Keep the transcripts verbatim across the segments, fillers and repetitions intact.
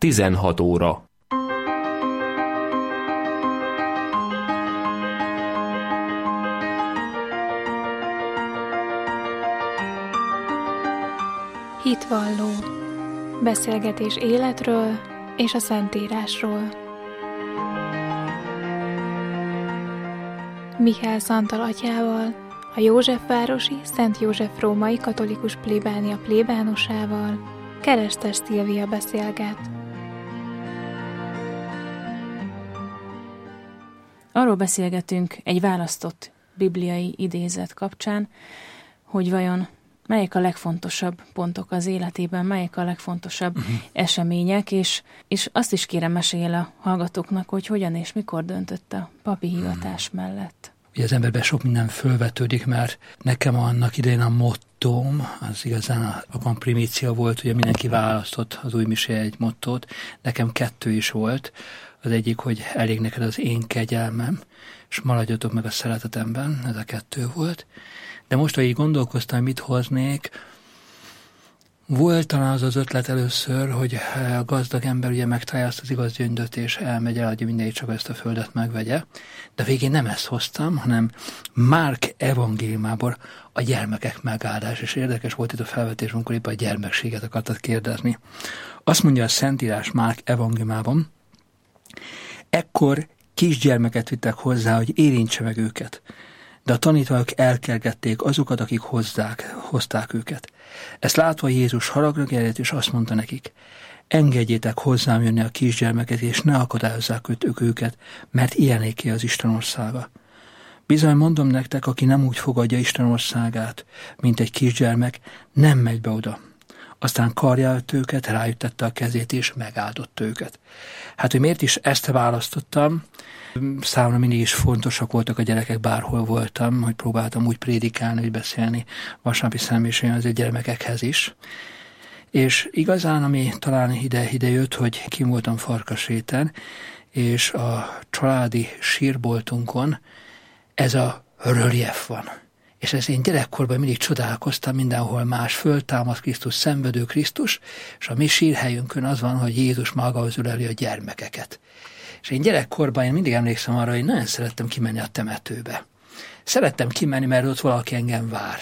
tizenhat óra. Hitvalló. Beszélgetés életről és a Szentírásról. Mihály Szantal atyával, a Józsefvárosi Szent József Római Katolikus Plébánia plébánosával Keresztes Szilvia beszélget. Arról beszélgetünk egy választott bibliai idézet kapcsán, hogy vajon melyek a legfontosabb pontok az életében, melyek a legfontosabb uh-huh. események, és, és azt is kérem, mesélj el a hallgatóknak, hogy hogyan és mikor döntött a papi hivatás uh-huh. mellett. Ugye az emberben sok minden fölvetődik, mert nekem annak idején a mottóm, az igazán a, a primícia volt, ugye mindenki választott az új misé egy mottót, nekem kettő is volt. Az egyik, hogy elég neked az én kegyelmem, és maradjatok meg a szeretetemben, ez a kettő volt. De most, hogy így gondolkoztam, mit hoznék, volt talán az az ötlet először, hogy a gazdag ember ugye megtalálja azt az igaz gyöngyöt, és elmegy el, hogy mindenki csak ezt a földet megvegye. De végén nem ezt hoztam, hanem Márk evangéliumából a gyermekek megáldás. És érdekes volt itt a felvetés, amikor éppen a gyermekséget akartad kérdezni. Azt mondja a Szentírás Márk evangéliumában, ekkor kisgyermeket vittek hozzá, hogy érintse meg őket. De a tanítványok elkergették azokat, akik hozzák, hozták őket. Ezt látva Jézus haragra gerjedt, és azt mondta nekik, engedjétek hozzám jönni a kisgyermeket, és ne akadályozzák őket, mert ilyenéké az Isten országa. Bizony mondom nektek, aki nem úgy fogadja Isten országát, mint egy kisgyermek, nem megy be oda. Aztán karjált őket, rájuk tette a kezét, és megáldott őket. Hát, hogy miért is ezt választottam? Számomra mindig is fontosak voltak a gyerekek, bárhol voltam, hogy próbáltam úgy prédikálni, hogy beszélni vasárnapi személyiségen az gyermekekhez is. És igazán, ami talán ide, ide jött, hogy kim voltam Farkasréten, és a családi sírboltunkon ez a relief van. És ez én gyerekkorban mindig csodálkoztam, mindenhol más föltámad Krisztus, szenvedő Krisztus, és a mi sírhelyünkön az van, hogy Jézus magához öleli a gyermekeket. És én gyerekkorban én mindig emlékszem arra, hogy nagyon szerettem kimenni a temetőbe. Szerettem kimenni, mert ott valaki engem vár.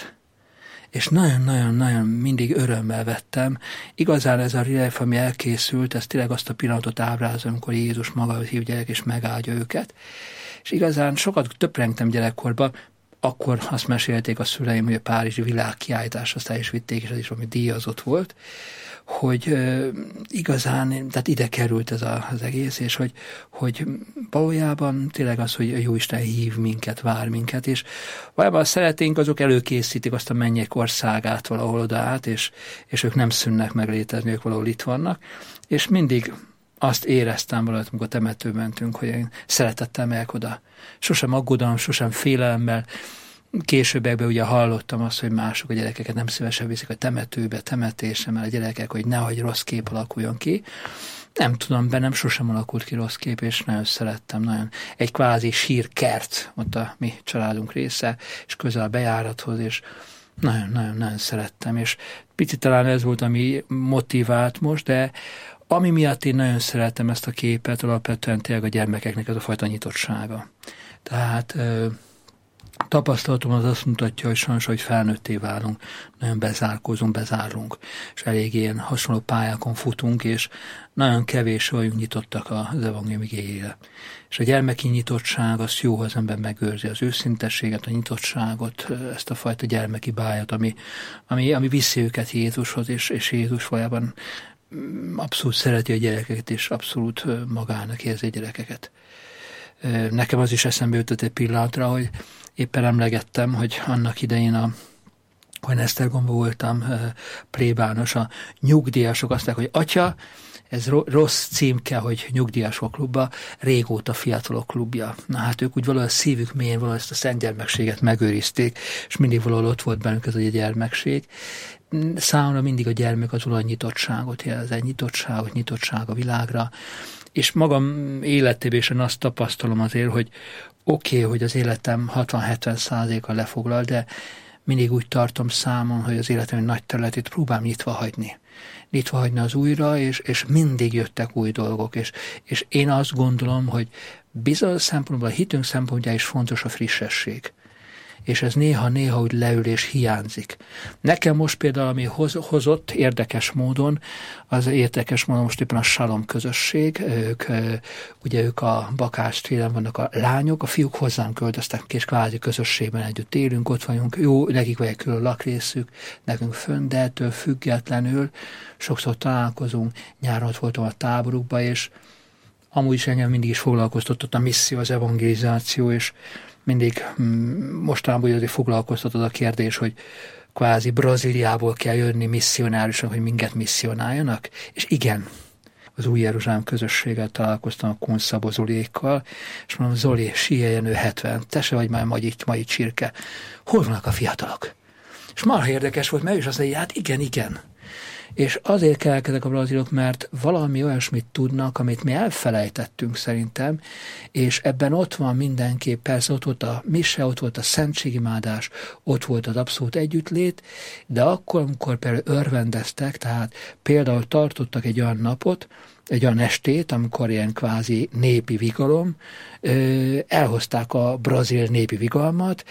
És nagyon-nagyon-nagyon mindig örömmel vettem. Igazán ez a relief, ami elkészült, ez tényleg azt a pillanatot ábrázol, amikor Jézus magához hív gyerek, és megáldja őket. És igazán sokat töprengtem gyerekkorban, akkor azt mesélték a szüleim, hogy a párizsi világkiállítás, azt el is vitték, és ez is valami díjazott volt, hogy uh, igazán, tehát ide került ez a, az egész, és hogy, hogy valójában tényleg az, hogy a Jóisten hív minket, vár minket, és valójában a szereténk azok előkészítik azt a mennyek országát valahol oda át, és, és ők nem szűnnek meg létezni, ők valahol itt vannak, és mindig azt éreztem valahogy, amikor temetőbe mentünk, hogy én szeretettel megyek oda. Sosem aggodalom, sosem félelemmel. Későbbekben ugye hallottam azt, hogy mások a gyerekeket nem szívesen viszik a temetőbe, temetésre, mert a gyerekek, hogy nehogy rossz kép alakuljon ki. Nem tudom, bennem sosem alakult ki rossz kép, és nagyon szerettem, nagyon. Egy kvázi sírkert, ott a mi családunk része, és közel a bejárathoz, és nagyon-nagyon-nagyon szerettem, és picit talán ez volt, ami motivált most, de ami miatt én nagyon szeretem ezt a képet, alapvetően tényleg a gyermekeknek ez a fajta nyitottsága. Tehát ö, tapasztalatom az azt mutatja, hogy sajnos, hogy felnőtté válunk, nagyon bezárkózunk, bezárunk, és elég ilyen hasonló pályákon futunk, és nagyon kevés vagyunk nyitottak az evangélium igéjére. És a gyermeki nyitottság, az jó, ha az ember megőrzi az őszintességet, a nyitottságot, ezt a fajta gyermeki bájat, ami, ami, ami viszi őket Jézushoz, és, és Jézus valójában abszolút szereti a gyerekeket, és abszolút magának érzi a gyerekeket. Nekem az is eszembe jutott egy pillanatra, hogy éppen emlegettem, hogy annak idején, a, hogy Esztergomban voltam plébános, a nyugdíjasok azt mondták, hogy atya, ez rossz címke, hogy nyugdíjasok klubba, régóta fiatalok klubja. Na hát ők úgy valahol a szívük mélyén valahol ezt a szent gyermekséget megőrizték, és mindig valahol ott volt bennük ez a gyermekség. Számomra mindig a gyermek az olyan nyitottságot jelez, egy nyitottságot, nyitottság a világra, és magam életében is azt tapasztalom azért, hogy oké, okay, hogy az életem hatvan-hetven százaléka lefoglal, de mindig úgy tartom számon, hogy az életem egy nagy területét próbálom nyitva hagyni. nyitva hagyni az újra, és, és mindig jöttek új dolgok, és, és én azt gondolom, hogy bizonyos szempontból a hitünk szempontjából is fontos a frissesség. És ez néha-néha úgy leül és hiányzik. Nekem most például, ami hoz, hozott érdekes módon, az érdekes módon most éppen a Shalom közösség, ők, ugye ők a Bakás téren vannak a lányok, a fiúk hozzánk költöztek, és kvázi közösségben együtt élünk, ott vagyunk, jó, nekik vagy egy külön lakrészük, nekünk fönn, de ettől függetlenül sokszor találkozunk, nyáron ott voltam a táborukba, és amúgy is engem mindig is foglalkoztatott a misszió, az evangelizáció, és mindig mostanában azért foglalkoztatod a kérdés, hogy kvázi Brazíliából kell jönni misszionárusnak, hogy minket misszionáljanak. És igen, az Új Jeruzsálem közösséggel találkoztam a Kunszabó Zolékkal, és mondom, Zoli, síeljen ő hetven, te se vagy már mai, mai csirke. Hol vannak a fiatalok? És marha érdekes volt, mert ő is azt mondja, hát igen, igen. És azért kelkedek a brazilok, mert valami olyasmit tudnak, amit mi elfelejtettünk szerintem, és ebben ott van mindenképp, persze ott volt a mise, ott volt a szentségimádás, ott volt az abszolút együttlét, de akkor, amikor például örvendeztek, tehát például tartottak egy olyan napot, egy olyan estét, amikor ilyen kvázi népi vigalom, elhozták a brazil népi vigalmat,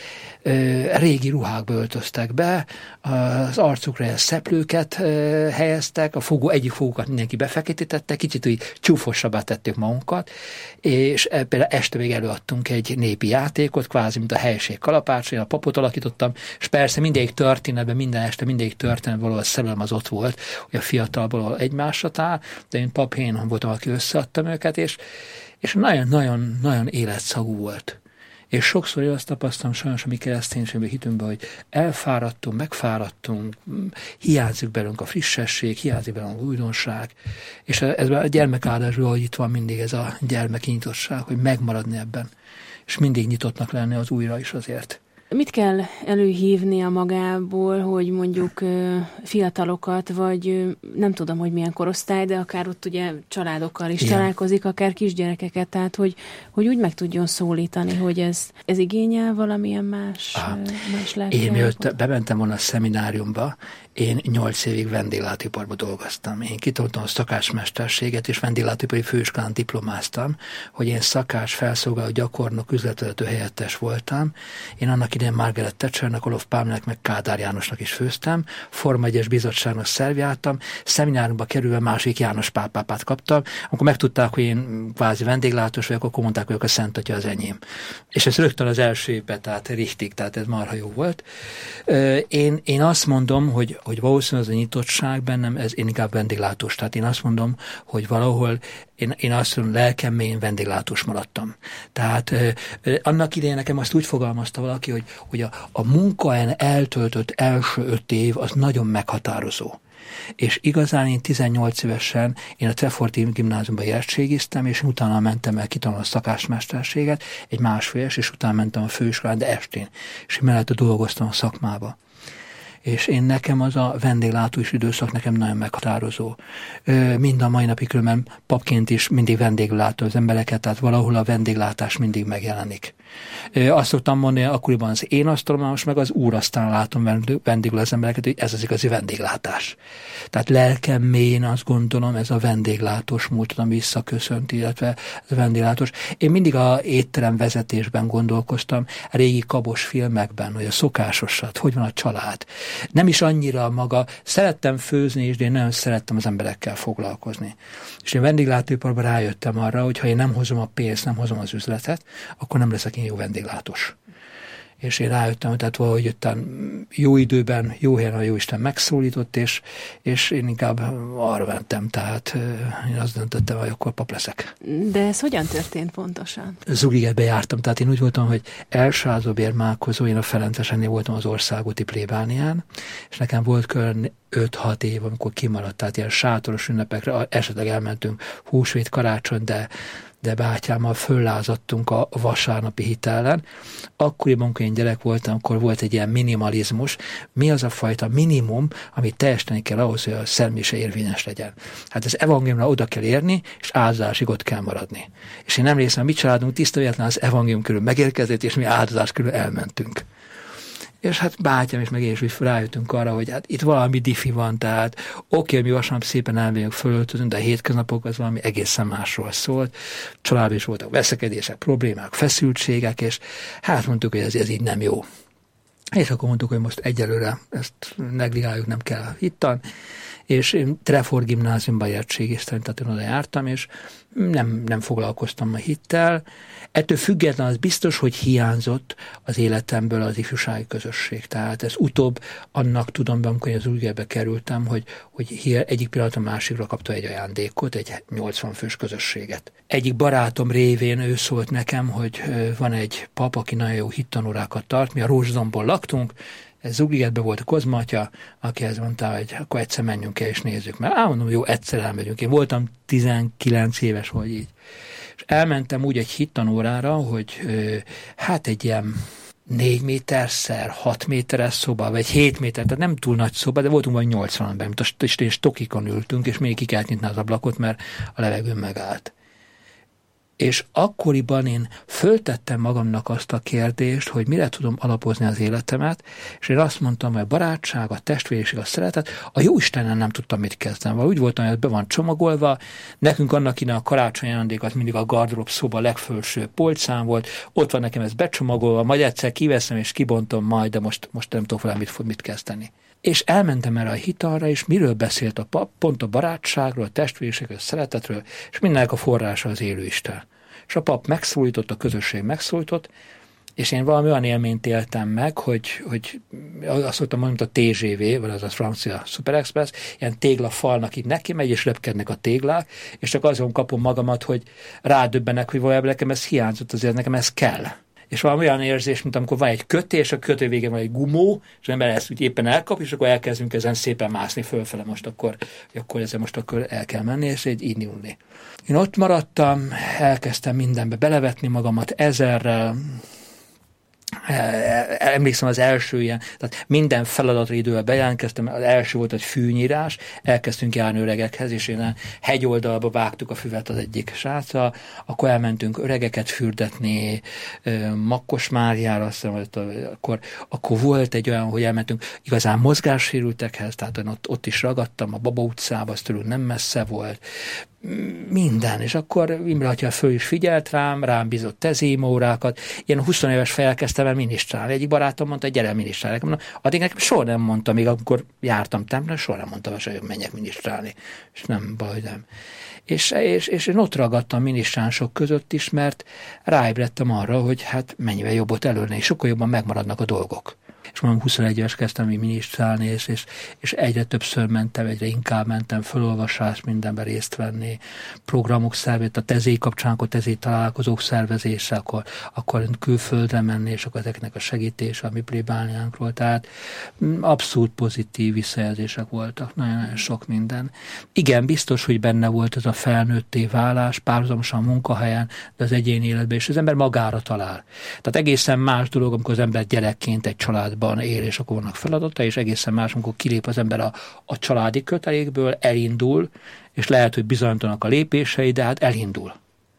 régi ruhákba öltöztek be, az arcukra ilyen szeplőket helyeztek, a fogó, egyik fogókat mindenki befeketítette, kicsit úgy csúfosabbá tettük magunkat, és például este még előadtunk egy népi játékot, kvázi, mint a helység kalapács, én a papot alakítottam, és persze mindegyik történetben, minden este mindegyik történetben valahol szerelem az ott volt, hogy a fiatalból egymásra áll, de én pap, én voltam, aki összeadtam őket, és és nagyon-nagyon-nagyon életszagú volt. És sokszor én azt tapasztalom sajnos a mi kereszténységben, hitünkben, hogy elfáradtunk, megfáradtunk, hiányzik belőlünk a frissesség, hiányzik belőlünk a újdonság, és ez a gyermekáldásból, hogy itt van mindig ez a gyermeknyitottság, hogy megmaradni ebben, és mindig nyitottnak lenni az újra is azért. Mit kell előhívnia magából, hogy mondjuk fiatalokat, vagy nem tudom, hogy milyen korosztály, de akár ott ugye családokkal is Igen. találkozik, akár kisgyerekeket, tehát hogy, hogy úgy meg tudjon szólítani, hogy ez, ez igényel valamilyen más, más lelki. Én mielőtt bementem volna a szemináriumba, én nyolc évig vendéglátóiparban dolgoztam. Én kitoltam a szakácsmesterséget, és vendéglátóipari főiskolán diplomáztam, hogy én szakács, felszolgáló, gyakornok, üzletvezető helyettes voltam. Én annak idején Margaret Thatchernek, Olof Palmének, meg Kádár Jánosnak is főztem, Forma egyes bizottságnak szervjáltam, szemináriumba kerülve másik János Pál pápát kaptam. Amikor megtudták, hogy én kvázi vendéglátós vagyok, akkor mondták, hogy a Szent Atya az enyém. És ez rögtön az első évben, tehát richtig, tehát ez marha jó volt. Én, én azt mondom, hogy hogy valószínűleg az a nyitottság bennem, ez én inkább vendéglátós. Tehát én azt mondom, hogy valahol én, én azt mondom, lelkem mélyén vendéglátós maradtam. Tehát eh, annak idején nekem azt úgy fogalmazta valaki, hogy, hogy a, a munkahelyen eltöltött első öt év az nagyon meghatározó. És igazán én tizennyolc évesen én a Treforti gimnáziumban érettségiztem, és utána mentem el kitanulni a szakásmesterséget, egy másfél éves, és utána mentem a főiskolán, de estén. És mellett dolgoztam a szakmába. És én nekem az a vendéglátós időszak nekem nagyon meghatározó. Mind a mai napig különben papként is mindig vendéglátó az embereket, tehát valahol a vendéglátás mindig megjelenik. Azt szoktam mondani, akkoriban az én asztalom, most meg az úr aztán látom vendégül az embereket, hogy ez az igazi vendéglátás. Tehát lelkem mélyén azt gondolom, ez a vendéglátós múltat, ami visszaköszönt, illetve ez a vendéglátós. Én mindig a étterem vezetésben gondolkoztam, a régi kabos filmekben, hogy a szokásosat, hogy van a család. Nem is annyira maga, szerettem főzni is, de én nagyon szerettem az emberekkel foglalkozni. És én vendéglátóiparban rájöttem arra, hogy ha én nem hozom a pénzt, nem hozom az üzletet, akkor nem leszek én jó vendéglátós. És én rájöttem, hogy tehát valahogy jöttem jó időben, jó helyen, a Jóisten megszólított, és, és én inkább arra mentem, tehát én azt döntöttem, hogy akkor pap leszek. De ez hogyan történt pontosan? Zugligetbe jártam, tehát én úgy voltam, hogy elsázó bérmálkozó, én a Ferencesennél voltam az országúti plébánián, és nekem volt körülbelül öt-hat év, amikor kimaradt, tehát ilyen sátoros ünnepekre, esetleg elmentünk húsvét, karácsony, de de bátyámmal föllázadtunk a vasárnapi hitellen. Akkoriban, amikor én gyerek voltam, akkor volt egy ilyen minimalizmus. Mi az a fajta minimum, amit teljesíteni kell ahhoz, hogy a szentmise érvényes legyen? Hát az evangéliumra oda kell érni, és áldozásig ott kell maradni. És én emlékszem, a mi családunk tiszta véletlen az evangélium körül megérkezett, és mi áldozás körül elmentünk. És hát bátyám és meg én is rájöttünk arra, hogy hát itt valami diffi van, tehát oké, mi vasárnap szépen elmegyünk, fölöltözünk, de a hétköznapok az valami egészen másról szólt. Családban is voltak veszekedések, problémák, feszültségek, és hát mondtuk, hogy ez, ez így nem jó. És akkor mondtuk, hogy most egyelőre ezt negligáljuk, nem kell hittan. És én Trefort gimnáziumban értségésztem, tehát én oda jártam, és nem, nem foglalkoztam a hittel. Ettől független az biztos, hogy hiányzott az életemből az ifjúsági közösség. Tehát ez utóbb annak tudom be, amikor az Újgerbe kerültem, hogy, hogy egyik pillanat a másikra kapta egy ajándékot, egy nyolcvan fős közösséget. Egyik barátom révén ő szólt nekem, hogy van egy pap, aki nagyon jó hittanórákat tart, mi a Rózsdomból laktunk, ez Zugligetben volt a Kozma atya, aki ezt mondta, hogy akkor egyszer menjünk el és nézzük. Mert á, mondom, jó, egyszer elmegyünk. Én voltam tizenkilenc éves, vagy így. És elmentem úgy egy hittanórára, hogy hát egy ilyen négy méterszer hat méteres szoba, vagy hét méter, tehát nem túl nagy szoba, de voltunk vagy nyolcvan ember, mint a és stokikon ültünk, és még ki kellett nyitni az ablakot, mert a levegőn megállt. És akkoriban én föltettem magamnak azt a kérdést, hogy mire tudom alapozni az életemet, és én azt mondtam, hogy a barátság, a testvériség, a szeretet, a Jóistennel nem tudtam mit kezdeni. Vagy úgy voltam, hogy be van csomagolva, nekünk annak innen a karácsonyi ajándék az mindig a gardrób szoba legfelső polcán volt, ott van nekem ez becsomagolva, majd egyszer kiveszem és kibontom majd, de most, most nem tudok vele mit, mit kezdeni. És elmentem erre a hitalra, és miről beszélt a pap? Pont a barátságról, a testvériségről, a szeretetről, és mindennek a forrása az élő Isten. És a pap megszólított, a közösség megszólított, és én valami olyan élményt éltem meg, hogy, hogy azt mondtam, mint a té zé vé, vagy az a francia Super Express, ilyen téglafalnak így neki megy, és repkednek a téglák, és csak azon kapom magamat, hogy rádöbbenek, hogy valójában nekem ez hiányzott, azért nekem ez kell. És valami olyan érzés, mint amikor van egy kötés, a kötő végén van egy gumó, és az ember ezt úgy éppen elkap, és akkor elkezdünk ezen szépen mászni fölfele, most akkor, akkor ezzel most akkor el kell menni, és így, így nyúlni. Én ott maradtam, elkezdtem mindenbe belevetni magamat ezerrel, emlékszem az első ilyen, tehát minden feladatra idővel bejelentkeztem, az első volt egy fűnyírás, elkezdtünk járni öregekhez, és én a hegyoldalba vágtuk a füvet az egyik sráccal, akkor elmentünk öregeket fürdetni, Makkos Máriára, azt hiszem, akkor, akkor volt egy olyan, hogy elmentünk igazán mozgássérültekhez, tehát ott, ott is ragadtam, a Baba utcába, az tőlünk nem messze volt, minden, és akkor Imre atya föl is figyelt rám, rám bizott tezémórákat, én húsz éves fejjel kezdtem el minisztrálni. Egyik barátom mondta, hogy gyere minisztrálni. Mondom, addig nekem soha nem mondta, még amikor jártam templomra, soha nem mondtam, hogy menjek minisztrálni. És nem baj, nem. És, és, és én ott ragadtam minisztránsok között is, mert ráébredtem arra, hogy hát mennyivel jobb ott előre, és sokkal jobban megmaradnak a dolgok. És mondom, huszonegy éves kezdtem minisztrálni, és, és, és egyre többször mentem, egyre inkább mentem fölolvasás, mindenben részt venni, programok szervezet, a tezé kapcsán, akkor tezé találkozók szervezése, akkor, akkor külföldre menni, és akkor ezeknek a segítése, a mi plébániánkról. Tehát abszolút pozitív visszajelzések voltak, nagyon-nagyon sok minden. Igen, biztos, hogy benne volt ez a felnőtté válás, párhuzamosan a munkahelyen, de az egyéni életben, és az ember magára talál. Tehát egészen más dolog, amikor az ember gyerekként egy család él, és akkor vannak feladata, és egészen más, amikor kilép az ember a, a családi kötelékből, elindul, és lehet, hogy bizonytalanok a lépései, de hát elindul.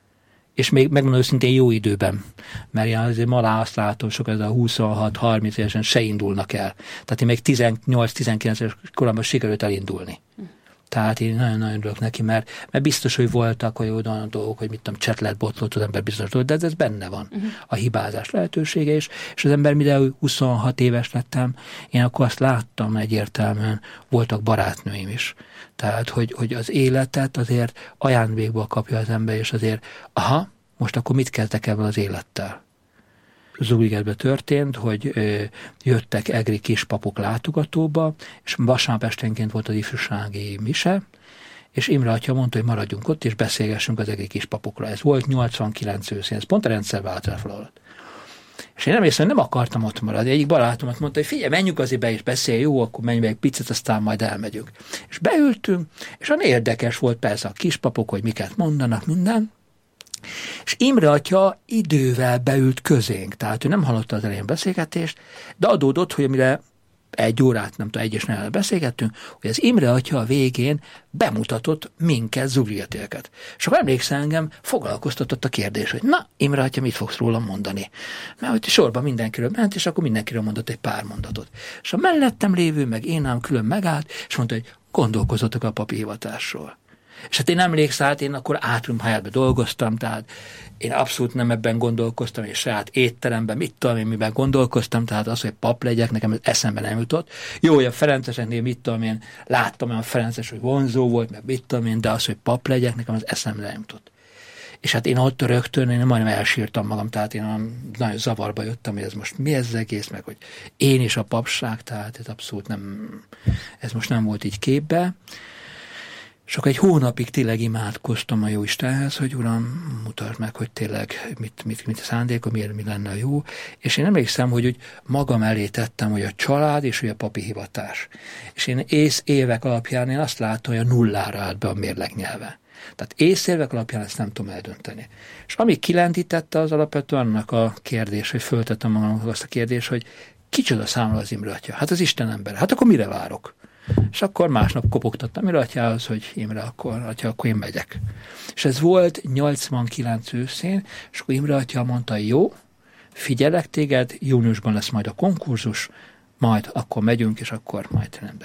És még megmondom őszintén jó időben, mert én azért ma azt látom, sok ez a huszonhat harminc évesen se indulnak el. Tehát én még tizennyolc-tizenkilenc éves koromban sikerült elindulni. Tehát én nagyon-nagyon örülök neki, mert, mert biztos, hogy voltak olyan dolgok, hogy mit tudom, csetlet, botlott az ember biztos dolgok, de ez benne van, uh-huh. a hibázás lehetősége is, és az ember, mire huszonhat éves lettem, én akkor azt láttam egyértelműen, voltak barátnőim is. Tehát, hogy, hogy az életet azért ajándékból kapja az ember, és azért, aha, most akkor mit kezdek ebben az élettel? Zugligetben történt, hogy ö, jöttek egri kispapok látogatóba, és vasárnap esténként volt az ifjúsági mise, és Imre atya mondta, hogy maradjunk ott, és beszélgessünk az egri kispapokra. Ez volt nyolcvankilenc őszén, ez pont a rendszerváltásról alatt. És én nem észre, nem akartam ott maradni. Egyik barátomat mondta, hogy figyelj, menjünk azért be és beszélj, jó, akkor menjünk be egy picit, aztán majd elmegyünk. És beültünk, és olyan érdekes volt persze a kispapok, hogy miket mondanak, minden. És Imre atya idővel beült közénk, tehát ő nem hallotta az elején beszélgetést, de adódott, hogy amire egy órát, nem tudom, egyes nellel beszélgettünk, hogy az Imre atya a végén bemutatott minket, zugliatélket. És akkor emlékszem, engem foglalkoztatott a kérdés, hogy na, Imre atya, mit fogsz róla mondani? Mert hogy sorban mindenkiről ment, és akkor mindenkiről mondott egy pár mondatot. És a mellettem lévő, meg én ám külön megállt, és mondta, hogy gondolkozottak a papi hivatásról. És hát én emlékszem, hát én akkor Átrum Hyattben dolgoztam, tehát én abszolút nem ebben gondolkoztam, és saját étteremben, mit tudom én, miben gondolkoztam, tehát az, hogy pap legyek, nekem ez eszembe nem jutott. Jó, hogy a Ferenceseknél, mit tudom én, láttam olyan Ferences, hogy vonzó volt, meg mit tudom én, de az, hogy pap legyek, nekem az eszembe nem jutott. És hát én ott rögtön, én majdnem elsírtam magam, tehát én nagyon zavarba jöttem, hogy ez most mi ez az egész, meg hogy én is a papság, tehát ez abszolút nem, ez most nem volt így képbe. És akkor egy hónapig tényleg imádkoztam a Jóistenhez, hogy Uram, mutasd meg, hogy tényleg mit, mit, mit a szándéka, miért mi lenne a jó. És én emlékszem, hogy úgy magam elé tettem, hogy a család és hogy a papi hivatás. És én ész évek alapján én azt látom, hogy a nullára állt be a mérleg nyelve. Tehát észérvek alapján ezt nem tudom eldönteni. És ami kilendítette, az alapvetően annak a kérdés, hogy föltettem magamnak azt a kérdést, hogy kicsoda számol az Imre atya? Hát az Isten ember. Hát akkor mire várok? És akkor másnap kopogtattam Imre atyához, hogy Imre, akkor, atya, akkor én megyek. És ez volt nyolcvankilenc őszén, és akkor Imre atya mondta, jó, figyelek téged, júniusban lesz majd a konkurzus, majd akkor megyünk, és akkor majd rendben.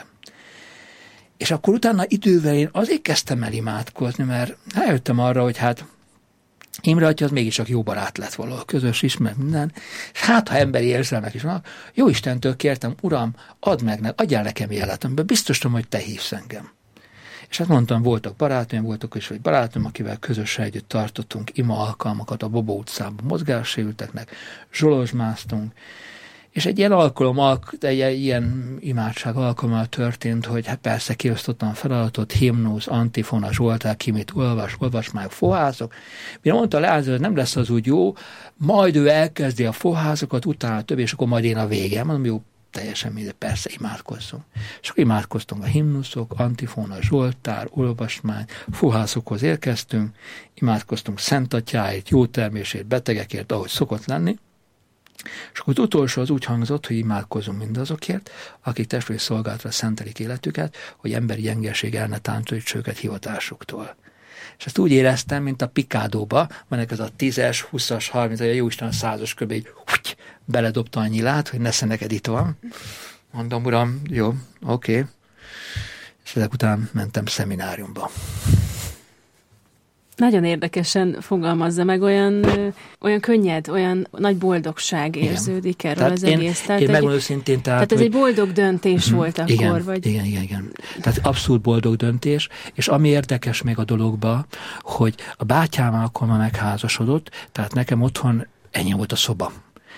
És akkor utána idővel én azért kezdtem el imádkozni, mert eljöttem arra, hogy hát Imre atya az mégis csak jó barát lett valahol, közös ismer minden. Hát, ha emberi érzelmek is vannak, jó Istentől kértem, Uram, add meg, ne, adjál nekem jelet, amiben biztos tudom, hogy te hívsz engem. És hát mondtam, voltak barátaim, voltak is, hogy barátom, akivel közösen együtt tartottunk ima alkalmakat a Bobó utcában mozgássérülteknek, zsolozsmáztunk, és egy ilyen alkalom, egy ilyen imádság alkalommal történt, hogy hát persze kiosztottam a feladatot, himnusz, antifona, zsoltár, ki mit olvas, olvas már fohászok. Mire mondta a leányzó, hogy nem lesz az úgy jó, majd ő elkezdi a foházokat, utána több, és akkor majd én a vége. Mondom, jó, teljesen mindegy, persze imádkozzunk. És akkor imádkoztunk a himnuszok, antifona, zsoltár, olvasmány, fohászokhoz érkeztünk, imádkoztunk Szent Atyáért, jó termésért, betegekért, ahogy szokott lenni. És akkor az utolsó az úgy hangzott, hogy imádkozunk mindazokért, akik testvéri szolgálatra szentelik életüket, hogy emberi gyengeség el ne tántorítsa őket hivatásuktól. És ezt úgy éreztem, mint a Pikádóba, vannak ez a tízes, huszas, harmincas, a jóisten a százas kb. Így húgy, beledobta a nyilát, hogy nesze neked itt van. Mondom, Uram, jó, oké. Okay. És ezek után mentem szemináriumba. Nagyon érdekesen fogalmazza meg, olyan, olyan könnyed, olyan nagy boldogság érződik igen. erről tehát az én, egész. Tehát én megmondom szintén, tehát... Tehát ez hogy, egy boldog döntés uh-huh, volt akkor, igen, vagy? Igen, igen, igen. Tehát abszolút boldog döntés, és ami érdekes még a dologban, hogy a bátyám akkor már megházasodott, tehát nekem otthon ennyi volt a szoba.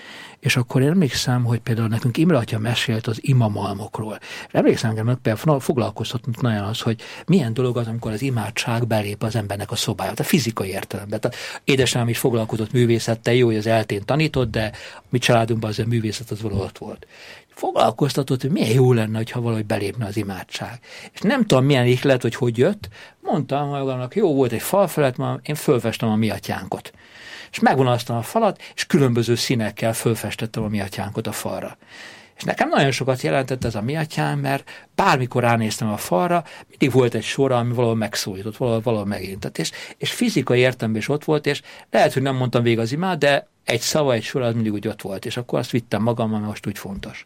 És akkor én emlékszem, hogy például nekünk Imre atya mesélt az imamalmokról. És emlékszem, hogy például foglalkoztatott nagyon az, hogy milyen dolog az, amikor az imádság belép az embernek a szobájába, tehát fizikai értelemben. Tehát édesanyám is foglalkozott művészettel, jó, hogy az eltén tanított, de mi családunkban az a művészet az valahogy ott volt. Foglalkoztatott, hogy milyen jó lenne, ha valahogy belépne az imádság. És nem tudom, milyen ihlet, hogy hogy jött, mondtam magamnak, jó volt egy fal felett, ma én fölfestem a mi atyánkot. És megvonalaztam a falat, és különböző színekkel fölfestettem a mi atyánkot a falra. És nekem nagyon sokat jelentett ez a mi atyám, mert bármikor ránéztem a falra, mindig volt egy sor, ami valahol megszólított, valahol, valahol megérintett. És, és fizikai értelemben is ott volt, és lehet, hogy nem mondtam végig az imát, de egy szava, egy sor az mindig úgy ott volt, és akkor azt vittem magammal, mert most úgy fontos.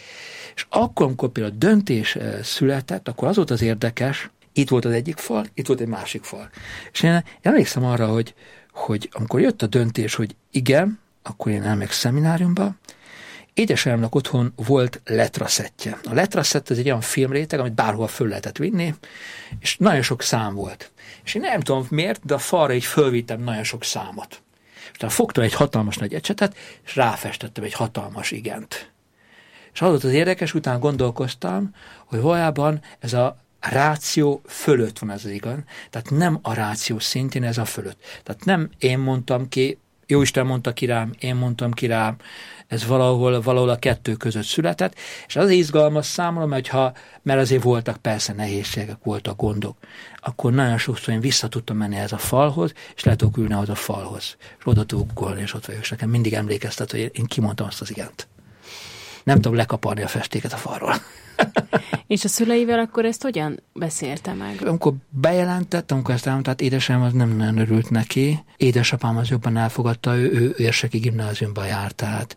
És akkor, amikor például a döntés született, akkor az volt az érdekes, itt volt az egyik fal, itt volt egy másik fal. És én, én emlékszem arra, hogy hogy amikor jött a döntés, hogy igen, akkor én elmegyek szemináriumba, édesanyámnak otthon volt letraszettje. A letraszett ez egy olyan filmréteg, amit bárhol föl lehetett vinni, és nagyon sok szám volt. És én nem tudom miért, de a falra így fölvittem nagyon sok számot. És utána fogtam egy hatalmas nagy ecsetet, és ráfestettem egy hatalmas igent. És az volt az érdekes, utána gondolkoztam, hogy valójában ez a A ráció fölött van ez az igaz. Tehát nem a ráció szintén, ez a fölött. Tehát nem én mondtam ki, Jóisten mondta ki rám, én mondtam ki rám, ez valahol, valahol a kettő között született, és az izgalmas számomra, mert, ha, mert azért voltak persze nehézségek, voltak gondok, akkor nagyon sokszor én vissza tudtam menni ez a falhoz, és le tudok ülni az a falhoz. És oda tudok ugolni, és ott vagyok, és nekem mindig emlékeztet, hogy én kimondtam azt az igent. nem tudom lekaparni a festéket a falról. És a szüleivel akkor ezt hogyan beszélte meg? Amikor bejelentett, amikor ezt elmondta, hát édesem az nem nagyon örült neki. Édesapám az jobban elfogadta, ő, ő érseki gimnáziumba járt, tehát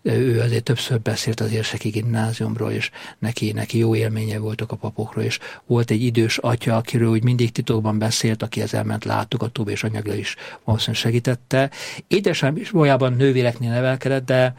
ő azért többször beszélt az érseki gimnáziumról, és neki, neki jó élménye voltak a papokról, és volt egy idős atya, akiről úgy mindig titokban beszélt, aki ez elment látogatóba, és anyagilag is valószínűleg segítette. Édesem is valójában nővéreknél nevelkedett, de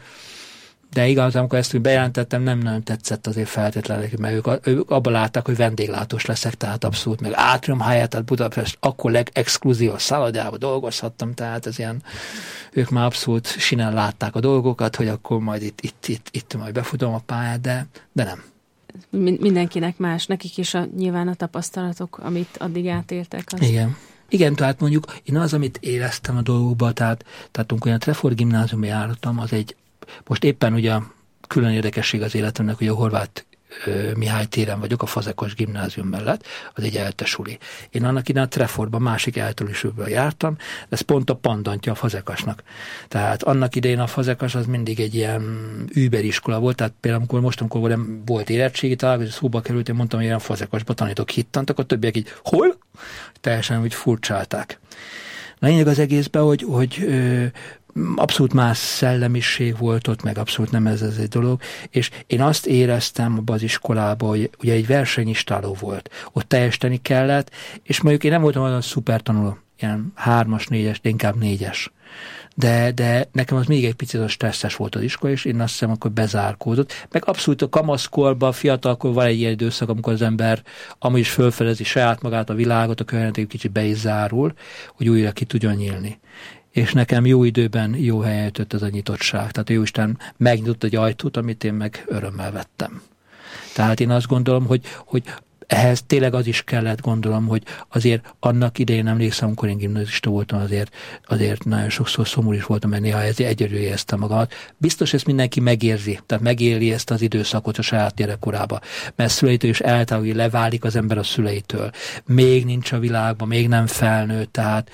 De igaz, amikor ezt úgy bejelentettem, nem nagyon tetszett azért feltétlenül, mert ők, ők abban látták, hogy vendéglátós leszek, tehát abszolút, meg átrium helyett, tehát Budapest akkor legexkluzívabb szállodában dolgozhattam, tehát ez ilyen, ők már abszolút sinen látták a dolgokat, hogy akkor majd itt, itt, itt, itt majd befutom a pályát, de, de nem. Mindenkinek más, nekik is a, nyilván a tapasztalatok, amit addig átéltek. Az... Igen. Igen, tehát mondjuk én az, amit éreztem a dolgokban, tehát, tehát amikor a Trefort gimnáziumba jártam, az egy most éppen ugye külön érdekesség az életemnek, hogy a Horváth ö, Mihály téren vagyok, a Fazekas gimnázium mellett, az egy ELTE suli. Én annak idején a Trefortban másik eltelisőből jártam, ez pont a pandantja a Fazekasnak. Tehát annak idején a Fazekas az mindig egy ilyen überiskola volt, tehát például amikor most, amikor volt érettségi találkozó, szóba került, én mondtam, hogy én a Fazekasba tanítok hittant, akkor a többiek így, hol? Teljesen úgy furcsálták. Na lényeg az egészben, hogy, hogy ö, abszolút más szellemiség volt ott, meg abszolút nem ez, ez egy dolog, és én azt éreztem abban az iskolában, hogy ugye egy versenyistáló volt, ott teljesíteni kellett, és mondjuk én nem voltam olyan szuper tanuló, ilyen hármas, négyes, de inkább négyes. De, de nekem az még egy picit stresszes volt az iskola, és én azt hiszem, akkor bezárkózott. Meg abszolút a kamaszkorban, fiatalkorban van egy ilyen időszak, amikor az ember amúgy is fölfedezi saját magát, a világot, a környezetét kicsit be is zárul, hogy újra ki tudjon nyílni. És nekem jó időben jó helyen jutott ez a nyitottság. Tehát Jóisten megnyitott egy ajtót, amit én meg örömmel vettem. Tehát én azt gondolom, hogy, hogy ehhez tényleg az is kellett, gondolom, hogy azért annak idején emlékszem, amikor én gimnazista voltam, azért, azért nagyon sokszor szomorú is voltam, mert néha ezért egyedül éreztem magamat. Biztos ezt mindenki megérzi, tehát megéli ezt az időszakot a saját gyerekkorába, mert szüleitől is eltávolít, leválik az ember a szüleitől. Még nincs a világban, még nem felnőtt, tehát,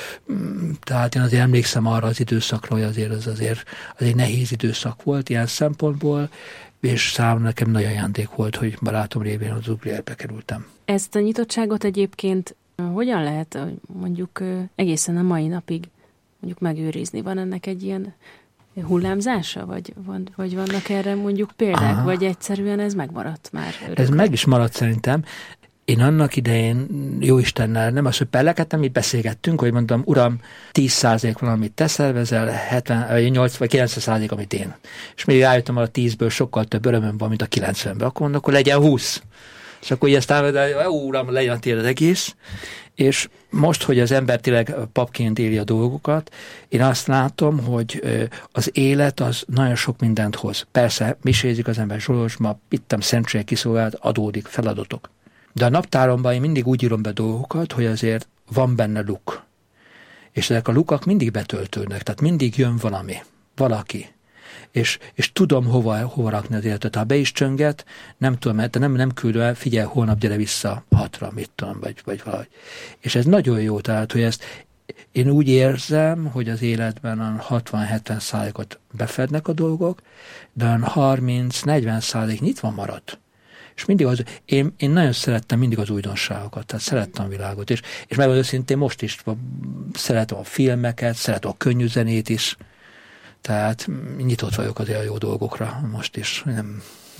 tehát én azért emlékszem arra az időszakra, hogy azért az azért az egy nehéz időszak volt ilyen szempontból, és számomra nekem nagy ajándék volt, hogy barátom révén az Ugrélbe kerültem. Ezt a nyitottságot egyébként hogyan lehet mondjuk egészen a mai napig mondjuk megőrizni? Van ennek egy ilyen hullámzása, vagy, van, vagy vannak erre mondjuk példák, Aha. vagy egyszerűen ez megmaradt már örökre? Ez meg is maradt szerintem. Én annak idején, jó Istennel, nem az, hogy pellekedtem, mi beszélgettünk, hogy mondtam, uram, tíz százalék van, amit te szervezel, hetven, nyolcvan vagy kilencven százalék, amit én. És még rájöttem, a tízből sokkal több örömöm van, mint a kilencvenben. Akkor mondom, akkor legyen húsz. És akkor így aztán, uram, legyen tényleg az egész. És most, hogy az ember tényleg papként éli a dolgokat, én azt látom, hogy az élet az nagyon sok mindent hoz. Persze, misézik az ember Zsolozsma, pittem szentségek kiszolgált, adódik feladatok. De a naptáromban én mindig úgy írom be dolgokat, hogy azért van benne luk. És ezek a lukak mindig betöltődnek, tehát mindig jön valami, valaki. És, és tudom hova, hova rakni az életet. Ha be is csönget, nem tudom, mert nem, nem küldöm el, figyelj, holnap gyere vissza hatra, mit tudom, vagy, vagy valahogy. És ez nagyon jó, tehát, hogy ezt én úgy érzem, hogy az életben a hatvan-hetven százalékot befednek a dolgok, de a harminc-negyven százalék nyitva maradt. És mindig az, én, én nagyon szerettem mindig az újdonságokat, tehát szerettem a világot, és, és megmondom őszintén most is szeretem a filmeket, szeretem a könnyű zenét is, tehát nyitott vagyok azért a jó dolgokra most is. Nem.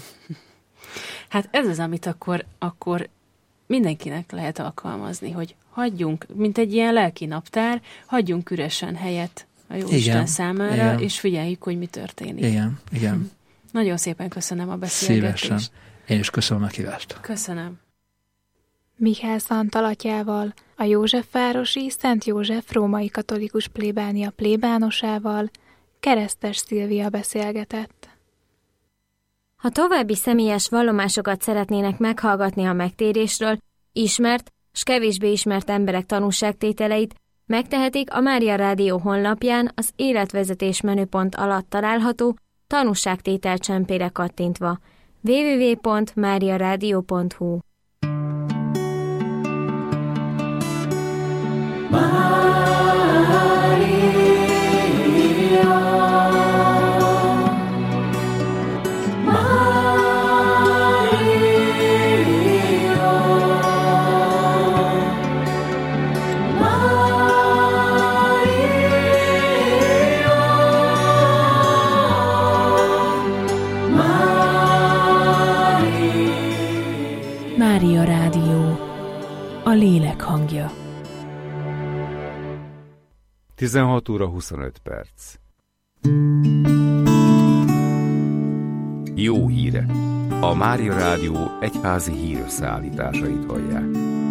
Hát ez az, amit akkor, akkor mindenkinek lehet alkalmazni, hogy hagyjunk, mint egy ilyen lelki naptár, hagyjunk üresen helyet a Jóisten számára, igen. És figyeljük, hogy mi történik. Igen, igen. Hm. Nagyon szépen köszönöm a beszélgetést. Szívesen. Én is köszönöm a kívást. Köszönöm. Mihály Antal atyával, a Józsefvárosi Szent József római katolikus plébánia plébánosával Keresztes Szilvia beszélgetett. Ha további személyes vallomásokat szeretnének meghallgatni a megtérésről, ismert s kevésbé ismert emberek tanúságtételeit, megtehetik a Mária Rádió honlapján az életvezetés menüpont alatt található tanúságtétel csempére kattintva. double-u double-u double-u pont mária rádió pont hu tizenhat óra huszonöt perc. Jó híre! A Mária Rádió egyházi hírösszeállításait hallják.